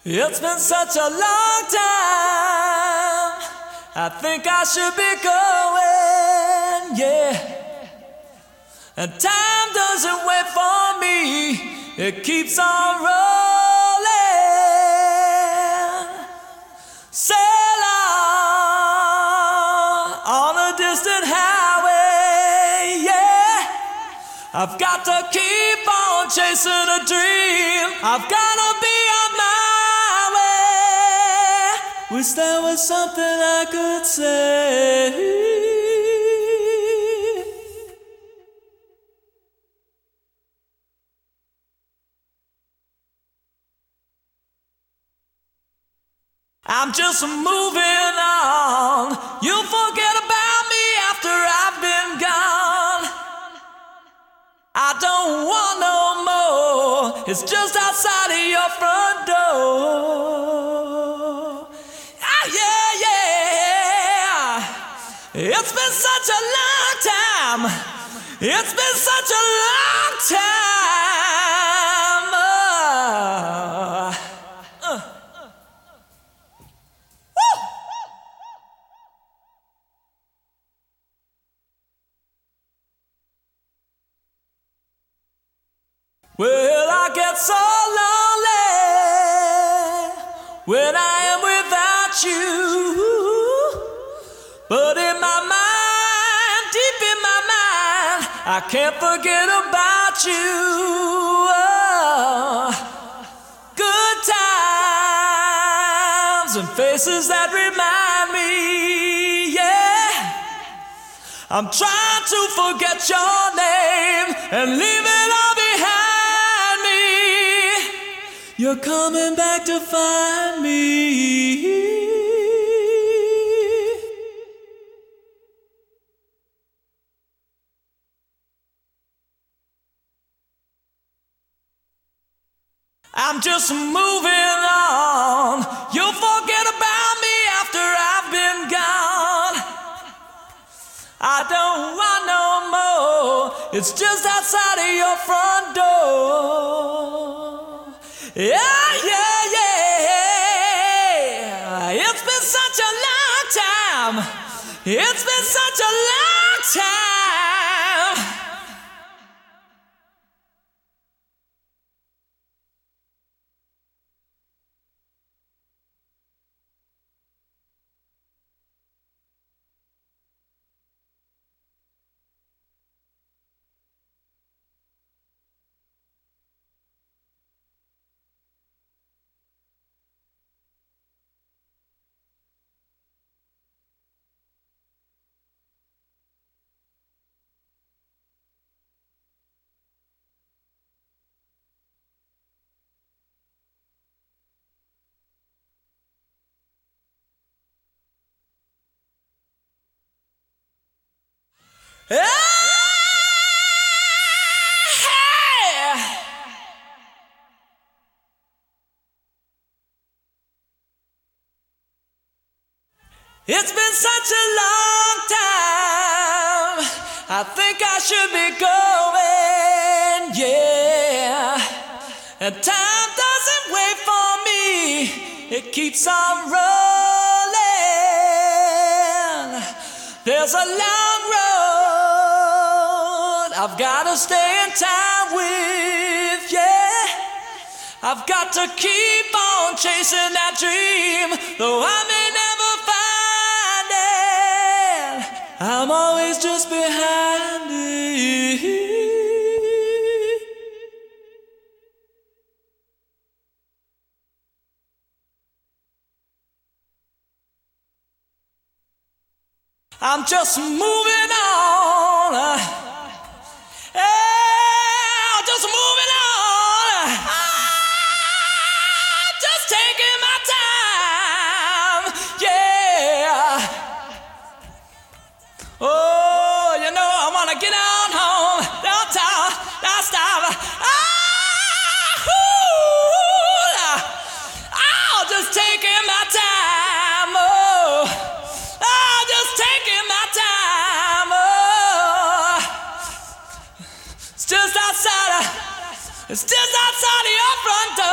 It's been such a long time. I think I should be going, yeah. And time doesn't wait for me, it keeps on rolling. Sail on a distant highway, yeah. I've got to keep on chasing a dream. I've gotta be on my way. Wish there was something I could say. I'm just moving on. You'll forget about me after I've been gone. I don't want no more. It's just outside of your front door. Ah, yeah, yeah. It's been such a long time. It's been such a long time. Well, I get so lonely when I am without you. But in my mind, deep in my mind, I can't forget about you. Oh, good times and faces that remind me, yeah. I'm trying to forget your name and leave it all behind. You're coming back to find me. I'm just moving on. You'll forget about me after I've been gone. I don't want no more. It's just outside of your front door. Yeah, yeah, yeah. It's been such a long time. It's been such a long time. Yeah! It's been such a long time. I think I should be going, yeah. And time doesn't wait for me, it keeps on rolling. There's a long road I've gotta stay in time with, yeah. I've got to keep on chasing that dream, though I may never find it. I'm always just behind it. I'm just moving on. Yeah, just moving on. Just taking my time. Yeah. Oh, you know I wanna get on home. Don't stop. Oh, just taking my time. Oh. Just taking my time, oh. It's just outside of your front door.